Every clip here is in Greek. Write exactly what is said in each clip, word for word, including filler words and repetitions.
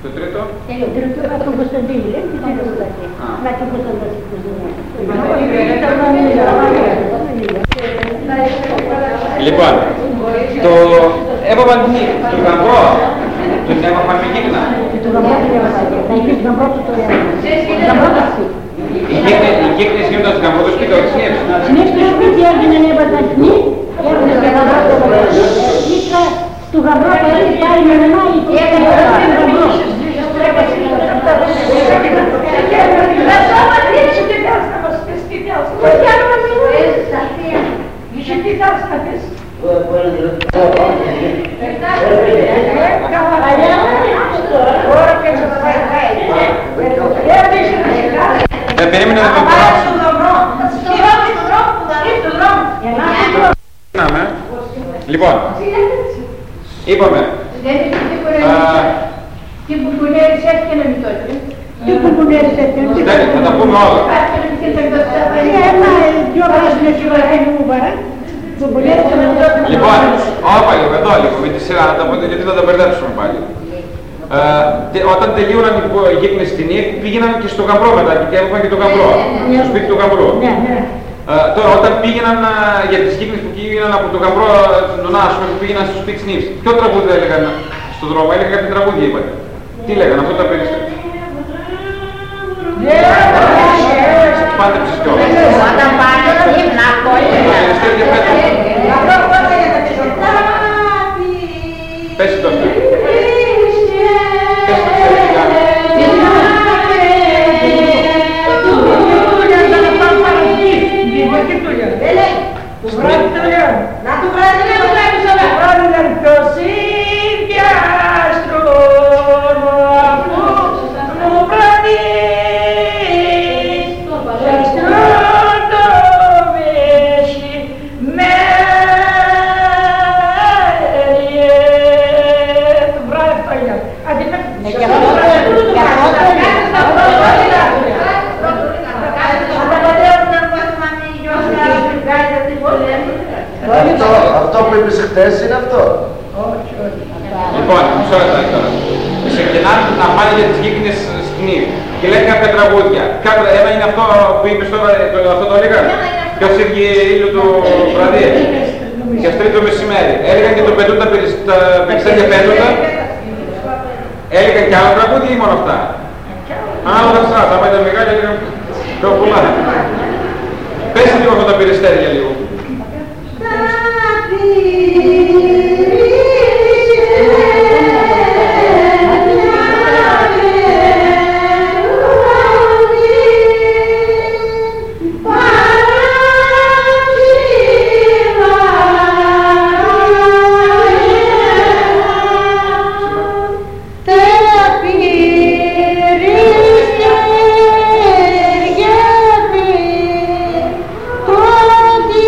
Το τρίτο. Το τρίτο από τον Κωνσταντίνο, λέει, τι τρίτο δηλαδή. Να και ο Κωνσταντίνος. Λοιπόν, το έπαπαν τι, τον γαμπρό, τον έπαπαν με γύκνα. Τον γαμπρό του έπαπαν, θα είχε τον γαμπρό του το έπαπαν. Οι γύκνες γίνονταν στους γαμπρόδους και το συνέψουν. Συνέψουν στο σπίτι, έβγαιναν έβαζαν σκηνή, έβγαιναν και γαμπρό του έπαπαν. Ήρθα του γαμπρό που έχει πάρει με μενάει και έκανε τον γαμπρό. Δεν περίμενε να το γράψω. Λοιπόν, είπαμε. Τι μπουκουνέρες έφτιανε με τότε. Τι μπουκουνέρες έφτιανε. Θα τα πούμε όλα. Ένα, δυο πράσινες σιγουραχές μου βαρά. Λοιπόν, όπα λίγο, εδώ λίγο, με τη σειρά να τα πω, γιατί θα τα μπερδέψουμε πάλι. Ε, όταν τελείωναν οι γύκνες στην ΙΕΚ, πήγαιναν και στο γαμπρό μετά και έβλεπαν και το γαμπρό, στο σπίτι του γαμπρού. Ε, τώρα, όταν πήγαιναν για τις γύκνες που πήγαιναν από το γαμπρό, τον Άσο, που πήγαιναν στο σπίτι της νύψης, ποιο τραγούδι έλεγαν στον δρόμο, έλεγαν κάποια τραγούδια, είπατε. Τι λέγανε, αυτό τα περιστέρια. Πάντεψες κιόλας. Όταν πάνε να γυμνά κόλληνα. Πέσει το αυτό. Να του βράδυ να το βλέπεις όλα. Βράδυ να ποιος ίδια στρώμα που μου βραδείς στρώντο βέσι μέριε του βράδυ αυτό είναι. Αντιμέτωπη. Και αυτό Αυτό, αυτό που είπες χτες είναι αυτό. Όχι, όχι. Λοιπόν, μισό λεπτό τώρα. Ξεκινάνε να πάνε για τις γύκνες σκηνή και λένε κάποια τραγούδια. Κάποια, ένα είναι αυτό που είπες τώρα, το, αυτό το έλεγα. Ποιος ήρθε ήλιο του βραδύ. Και αυτό το μεσημέρι. Έλεγαν και το πετούν τα περιστέρια πέτοντα. Έλεγαν και άλλα τραγούδια ή μόνο αυτά. Άλλα αυτά, τα πέντε μεγάλα έλεγαν πιο πολλά. Πες λίγο αυτά τα περιστέρια λίγο. Ότι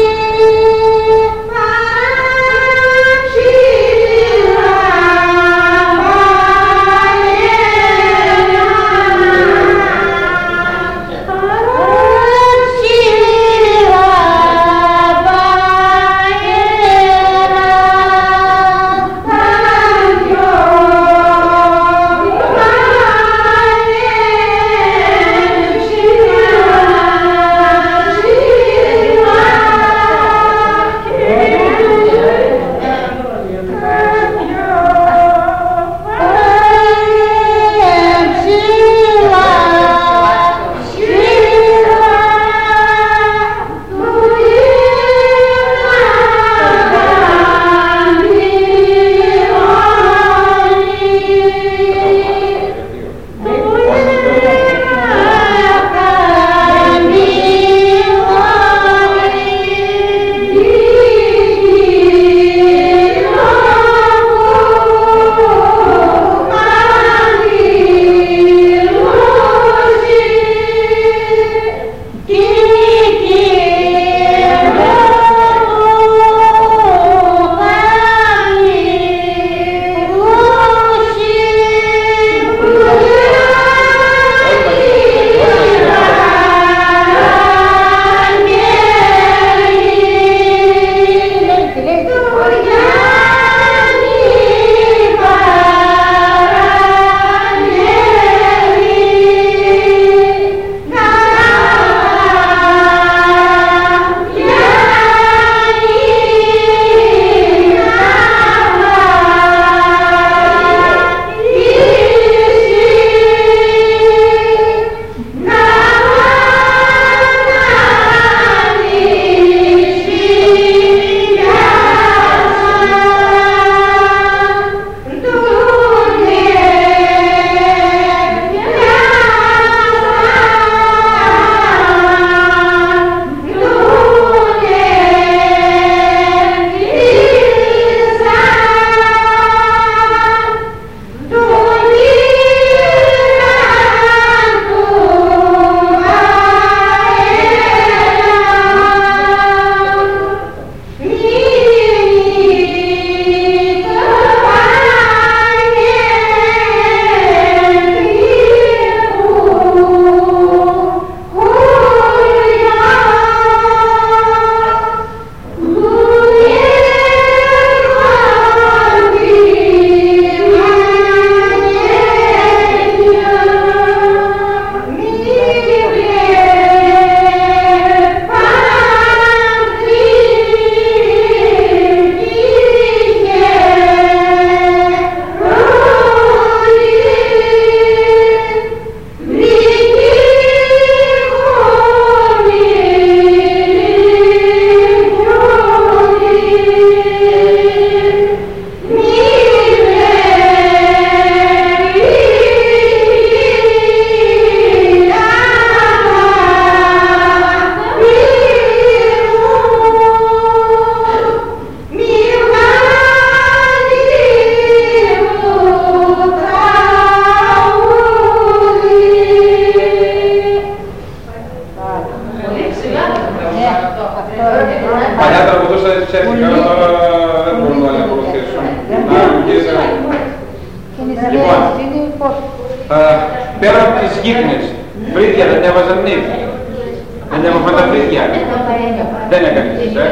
Πέρα από τις γύχνες, φρύδια δεν έβαζαν νύχη. Δεν έβαζαν τα φρύδια. Δεν έκανε εσείς, ε.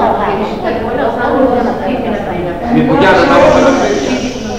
Την πουλιά δεν έβαζαν τα φρύδια.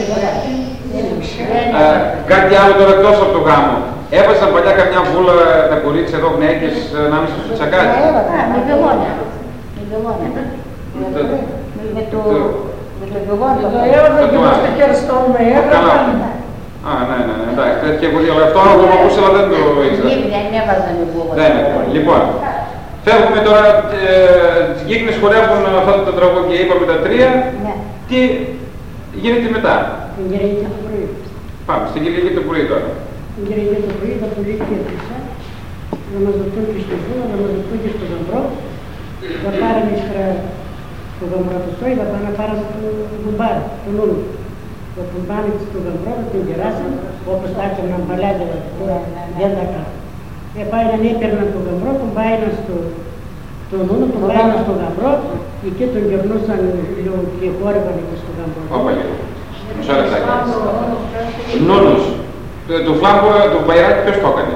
Κάτι άλλο τώρα εκτός από το γάμο. Έβαζαν παλιά καμιά βούλα τα κορίτσια εδώ γυναίκες ανάμεσα στο τσακάκι. Με βελόνια. Με βελόνια. Με το... Με το βελόνια. Έβαζαν και μες το χέρι με έβαζαν. Α, ναι, ναι, ναι, εντάξει, τέτοια βουλή, αλλά αυτό το ακούσα, αλλά δεν το ήξερα. Δεν έβαζαν οι βούλα. Δεν είναι. Λοιπόν, φεύγουμε τώρα, τις γύκνες χορεύουν αυτά τα τραγούδια, είπαμε τα τρία. Τι γίνεται μετά? Την Κυριακή το πρωί. Πάμε, στην Κυριακή το πρωί τώρα. Την Κυριακή το πρωί θα πολύ κέρδισα, να μας δοθούν και στη βούλα, να μας δοθούν και στο γαμπρό. Θα πάρουμε ύστερα το γαμπρό του σόι, θα πάνε να πάρουμε το γουμπάρι, το νουλο. Θα τον πάνε στο γαμπρό, θα τον κεράσουν, όπως τα έκαναν παλιά δηλαδή, τώρα δεν τα κάνουν. Ε, πάει να έπαιρναν το γαμπρό, τον πάει στο το νουλο, τον πάει στο γαμπρό, εκεί τον γερνούσαν λίγο και χόρευαν και στο γαμπρό. Όπα λίγο. Μισό λεπτάκι. Νόνος. Το φλάμπο, το μπαϊράκι ποιος το έκανε?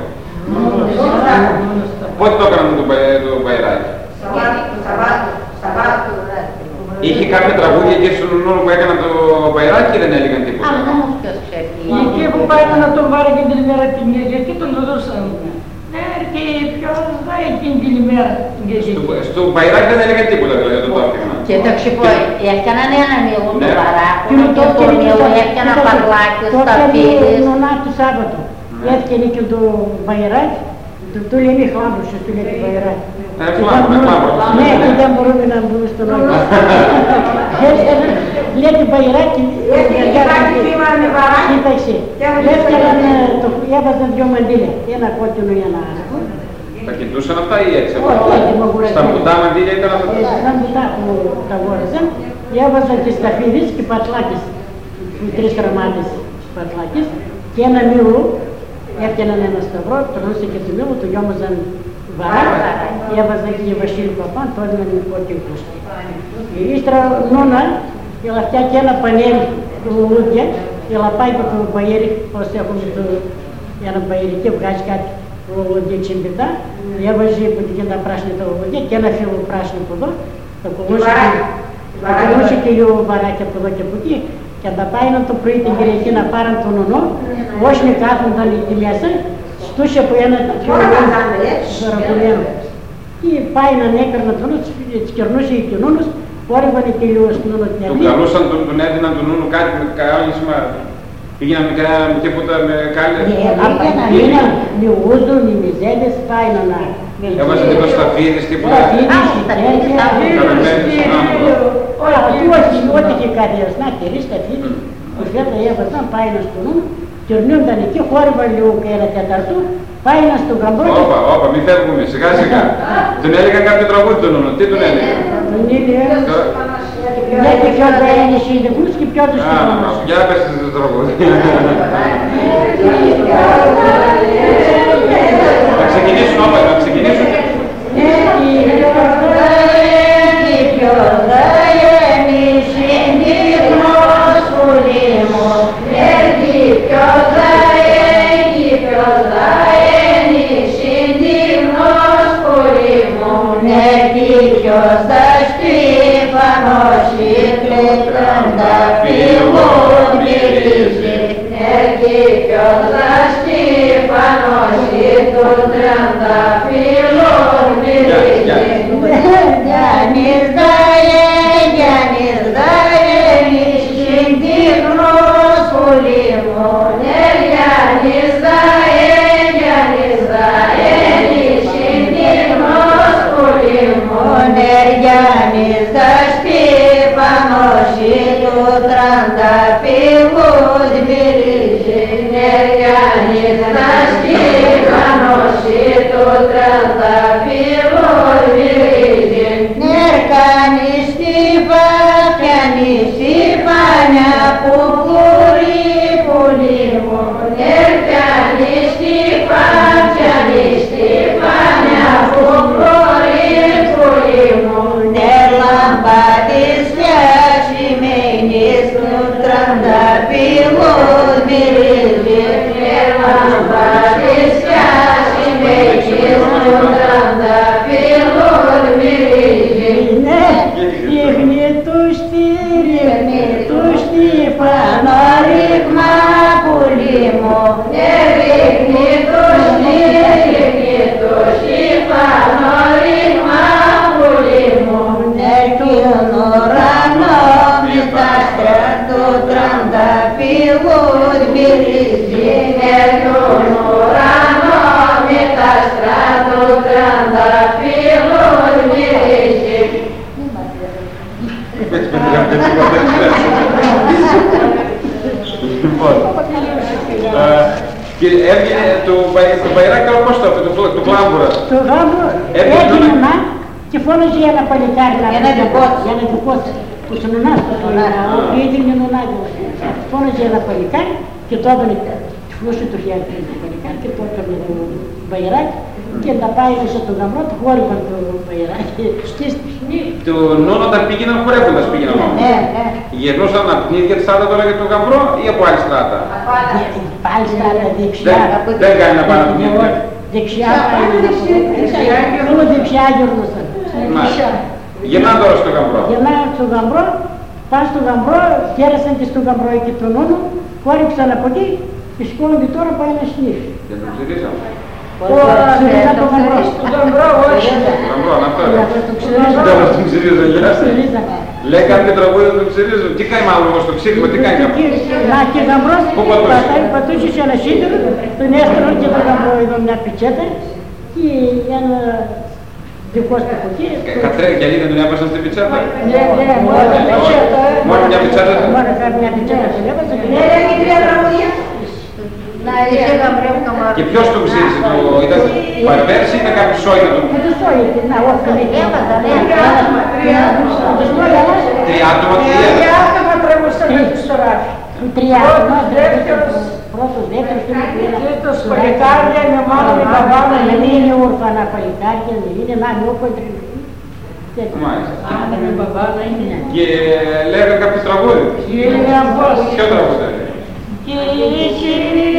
Πότε το έκαναν το μπαϊράκι? Είχε κάποια τραγούδια και στον νόνο που έκαναν το μπαϊράκι ή δεν έλεγαν τίποτα? Εκεί που πάει να τον πάρει και την ημέρα την Κυριακή τον δώσαν. Έρχεται ποιος θα εκείνη την ημέρα την Κυριακή. Στο μπαϊράκι δεν έλεγαν τίποτα δηλαδή το άφηγμα. Κοίταξε πω, έκαναν ένα μήλο του παράκονα και το μήλο έκανα παρλάκι στα πύλες. Το νονά του Σάββατο. Έφτιανε και το μπαϊράκι, του λέμε χλάμπρος, του λέμε μπαϊράκι. Ε, χλάμπρος, χλάμπρος. Ναι, και δεν μπορούμε να μπούμε στον νόημα. Λέτε μπαϊράκι, κοίταξε. Έβαζαν δυο μαντήλια, ένα κόκκινο ή ένα άσπρο. Τα κοιτούσαν αυτά ή έτσι? Όχι, στα μπουτά μαντήλια ήταν αυτά? Στα μπουτά που τα αγόραζαν, έβαζαν και σταφίδες και πατλάκες, τρεις γραμμάτες πατλάκες και ένα μήλο, έφτιαναν ένα σταυρό, τρώνούσε και το μήλο, το γιόμαζαν βαρά, έβαζαν και βασίλειο παπάν, το έδιναν με κόκκινο κούσκι. Ύστερα νόνα, έλα φτιάξει ένα πανέλι του λουλούδια, έλα πάει από το μπαέρι, πώς έχουμε το ένα μπαέρι και βγάζει κάτι λουλούδια τσιμπιτά, έβαζε από την τα πράσινα τα λουλούδια και ένα φύλλο πράσινο από εδώ, θα κολούσε και λίγο βαράκι από εδώ και από εκεί και αν τα πάει να το πρωί την Κυριακή να πάρουν τον νονό, όσοι κάθονταν εκεί μέσα, στούσε από ένα ζωραπουλμένο. Και πάει να έκαρνα τον νονό, τις κερνούσε και ο νόνος, χόρευανε και λίγο στον νονό την Τον καλούσαν, τον, τον έδιναν τον νονό κάτι με καόλισμα, πήγαιναν με, με τίποτα, με κάλες. Ναι, με ούζο, με μιζέδες, πάει να να... Έβαζαν τίποτα σταφίδες, τίποτα. Όλα, ό,τι και κάτι, να τυρί, σταφίδες, που φέτα έβαζαν, πάει να στον νονό, κερνούνταν εκεί, χόρευαν λίγο και ένα τεταρτού, πάει να στον γαμπρό. Όπα, όπα, μην φεύγουμε, σιγά σιγά. Τον έλεγαν κάποιο τραγούδι τον νονό, τι τον έλεγαν? Τον έλεγαν, γιατί ποιος θα είναι σύντεκους και ποιος τους κοινωνούς. Για πες το τραγούδι. Να ξεκινήσουν όπα, να ξεκινήσουν. Ποιος θα στήφανος ή κλειτράντα φύγουν μυρίζει. Έρχει ποιος θα στήφανος ή του τράντα φύγουν μυρίζει. Γιάννης δαέ, Γιάννης δαέ, συντύχνος πουλί μου. Γιάννης δαέ, Γιάννης δαέ, συντύχνος πουλί μου. Γιάννης θα στήφανος ή του τράντα φύγουν μυρίζει. Γιάννης θα στήφανος ή του τράντα φύγουν μυρίζει. Νερκάνη στήφα, πιάνει στήφανια που κουρεί πουλί μου. Νερκάνη στήφα, πιάνει στήφανια που κουρεί πουλί μου. Νερλάμπα της πιάσιμενης του τράντα φύγουν μυρίζει. μου, ρίχνει το σνίρι και το σύμφανο ρήμα πουλί μου, εκεί τον ουρανό με τα άστρα του τρανταφύλους μυρίζει, εκεί τον ουρανό με τα άστρα του τρανταφύλους μυρίζει. Λοιπόν, και έβγαινε το μπαϊράκι, πώς το είπε, το κλάμπουρα. Το γάμπρο έγινε να και φώναζε ένα παλικάρι να Ένα δικό του. ένα δικό του, που στον Ουνάς, που ήτρινε Ουνάδη. Φώναζε ένα παλικάρι και το έβαλε, φλούσε το χέρι του παλικάρι και το έκανε το μπαϊράκι και να πάει μέσα στον γαμπρό, του χόρυβαν το μπαϊράκι. Το νόνο όταν πήγαιναν χορεύοντας πήγαιναν όμως. Ναι, ναι. Γυρνούσαν από την ίδια τη στράτα τώρα για τον γαμπρό ή από άλλη στράτα. Πάλι στράτα δεξιά. Δεν, δεν κάνει να πάνε από την ίδια. Δεξιά πάει, μόνο δεξιά γυρνούσαν. Μάλιστα. Γυρνάνε τώρα στον γαμπρό. Γυρνάνε στον γαμπρό, πάνε στον γαμπρό, χαίρεσαν και στον γαμπρό και τον νόνο, χόρυψαν από εκεί και σηκώνονται τώρα πάει να σνίφει. Δεν τον ψηρίζαμε. Ξυρίζαν τον γαμπρό. Τον γαμπρό, όχι. Τον γαμπρό, να αυτό Δεν τον ξυρίζαν. Δεν τον ψηρίζαν, γεια σας. Λέει κάποιο τραγούδι να τον ψηρίζουν. Τι κάνει μάλλον όμως το ψήφισμα, τι κάνει κάποιο. Να και γαμπρός Πού πατούσε. πατούσε σε ένα σίδερο, τον έστρωνε και τον γαμπρό εδώ μια πιτσέτα και ένα δικό του από εκεί. Κατρέ, και αλήθεια τον έβασαν στην πιτσέτα. Ναι, ναι, μόνο μια πιτσέτα. Μόνο μια πιτσέτα. Μόνο μια πιτσέτα τον έβασαν. Λέγανε τρία τραγούδια. Να είχε γαμπρό καμάρ. Και ποιος τον ψήφισε, το ήταν παρπέρς ή ήταν κάποιος σόι να τον Με το σόι, να όχι τον Έβαζα, ναι. το σόι, αλλά τρία άτομα τι Οι έλεγαν. άτομα τρέμουσαν στο ράφι. τρία άτομα, πρώτος, δεύτερος, Τρίτος, παλικάρια, είναι μόνο με τα δεν βάλα. είναι όρφανα παλικάρια, δεν είναι να είναι όποτε. Μάλιστα. Με μπαμπάνα είναι. Και λέγανε κάποιο τραγούδι. Είναι αμπός. Ποιο τραγούδι έλεγε. Και